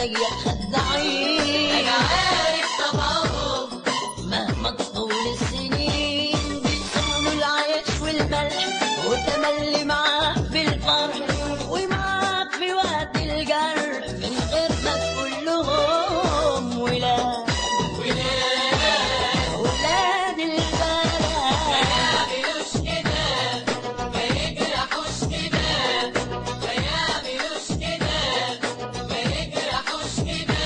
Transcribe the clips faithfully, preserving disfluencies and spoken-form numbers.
زيك خداعين. انا عارف طبعهم مهما تطول السنين بيصونوا العيش والملح وتملي معاك بالفرح ومعاك في وقت الجرح من غير ما تقول لهم ولاد ولاد ولاد البلد. ما يعملوش كده ما يجرحوش كده ما يعملوش كده ما يجرحوش كده.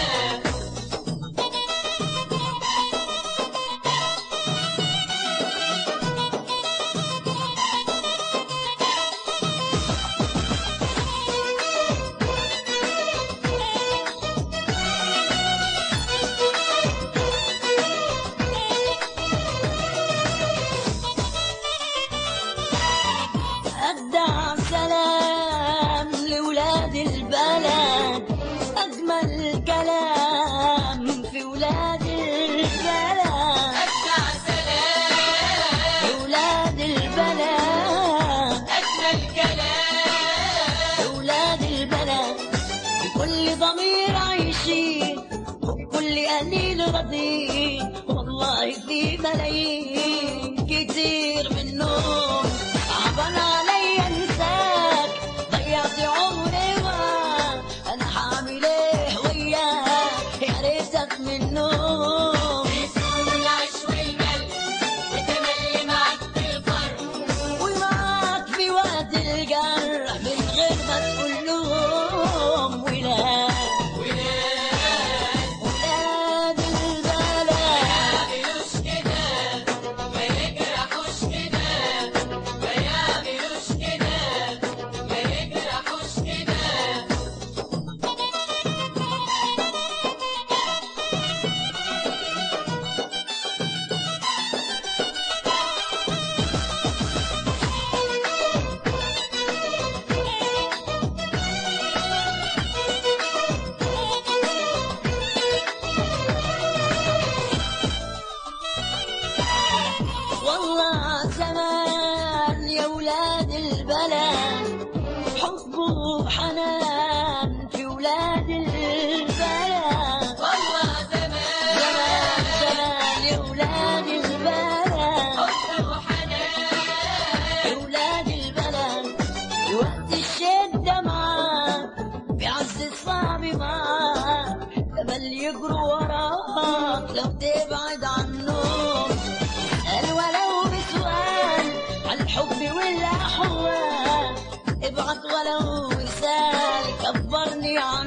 أجدع سلام لولاد البلد، أجمل كلام في ولاد البلد. أجدع سلام لولاد البلد، أجمل كلام ولاد البلد بكل ضمير عايشين وبكل قليل راضيين. والله في ملايين كتير منهم صعبان عليا انساك، ضيعت عمري معاك، انا هعمل ايه وياك يا ريتك منهم. بيصونوا العيش والملح وتملي معاك بالفرح ومعاك في وقت الجرح من غير ما تقول لهم ولاد ولاد ولاد البلد. ما يعملوش كده ما يجرحوش كده ما يعملوش كده ما يجرحوش كده. والله زمان يا ولاد البلد حب وحنان في ولاد البلد. والله زمان زمان زمان يا ولاد البلد، حب وحنان يا ولاد البلد وقت الشدة معاك بعز الصعب معاك تمل يجروا وراك لو تبعد عنهم. اسأل ولو بسؤال عن الحب والأحوال، ابعت ولو رسالة كبرني عنهم.